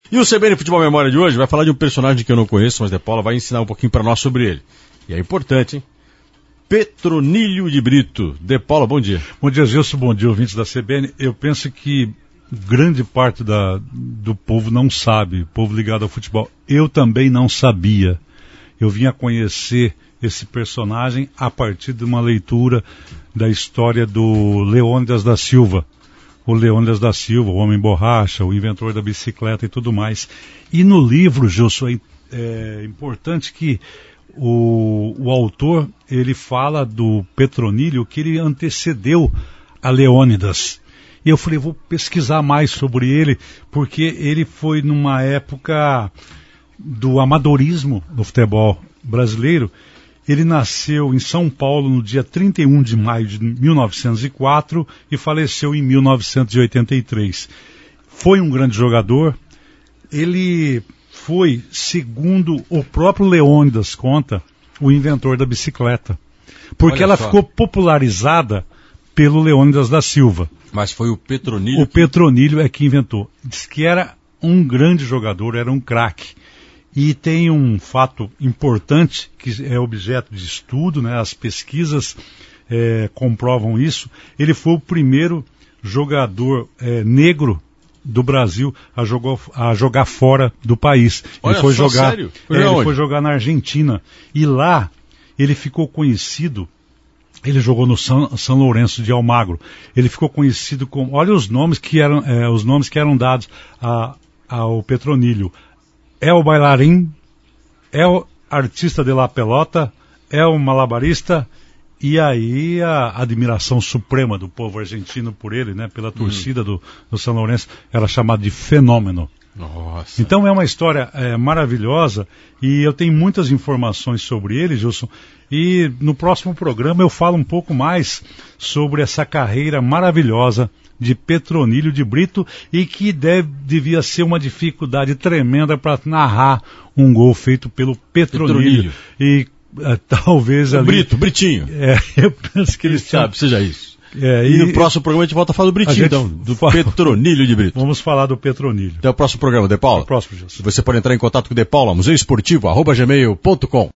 E o CBN Futebol Memória de hoje vai falar de um personagem que eu não conheço, mas De Paula vai ensinar um pouquinho para nós sobre ele. E é importante, hein? Petronílio de Brito. De Paula, bom dia. Bom dia, Gilson, bom dia, ouvintes da CBN. Eu penso que grande parte do povo não sabe, o povo ligado ao futebol. Eu também não sabia. Eu vim a conhecer esse personagem a partir de uma leitura da história do Leônidas da Silva. O Leônidas da Silva, o homem borracha, o inventor da bicicleta e tudo mais. E no livro, Gilson, é importante que o autor, ele fala do Petronílio, que ele antecedeu a Leônidas. E eu falei, vou pesquisar mais sobre ele, porque ele foi numa época do amadorismo no futebol brasileiro. Ele nasceu em São Paulo no dia 31 de maio de 1904 e faleceu em 1983. Foi um grande jogador. Ele foi, segundo o próprio Leônidas conta, o inventor da bicicleta. Porque ela ficou popularizada pelo Leônidas da Silva. Mas foi o Petronílio? O Petronílio é que inventou. Diz que era um grande jogador, era um craque. E tem um fato importante, que é objeto de estudo, né? As pesquisas comprovam isso. Ele foi o primeiro jogador negro do Brasil a jogar fora do país. Olha, ele foi jogar, sério? Ele foi jogar na Argentina. E lá ele ficou conhecido. Ele jogou no São Lourenço de Almagro. Ele ficou conhecido como... Olha os nomes que eram dados ao Petronílio. É o bailarim, é o artista de la pelota, é o malabarista, e aí a admiração suprema do povo argentino por ele, né, pela torcida do São Lourenço, era chamada de fenômeno. Nossa. Então é uma história maravilhosa, e eu tenho muitas informações sobre ele, Gilson, e no próximo programa eu falo um pouco mais sobre essa carreira maravilhosa de Petronílio de Brito, e que devia ser uma dificuldade tremenda para narrar um gol feito pelo Petronílio. E talvez ali... Britinho. Eu penso que ele sabe, seja isso. E no próximo programa a gente volta a falar do Britinho, então, do Petronílio de Brito. Vamos falar do Petronílio. Até o próximo programa, De Paula. Até o próximo, Jesus. Você pode entrar em contato com o De Paula, museoesportivo@gmail.com.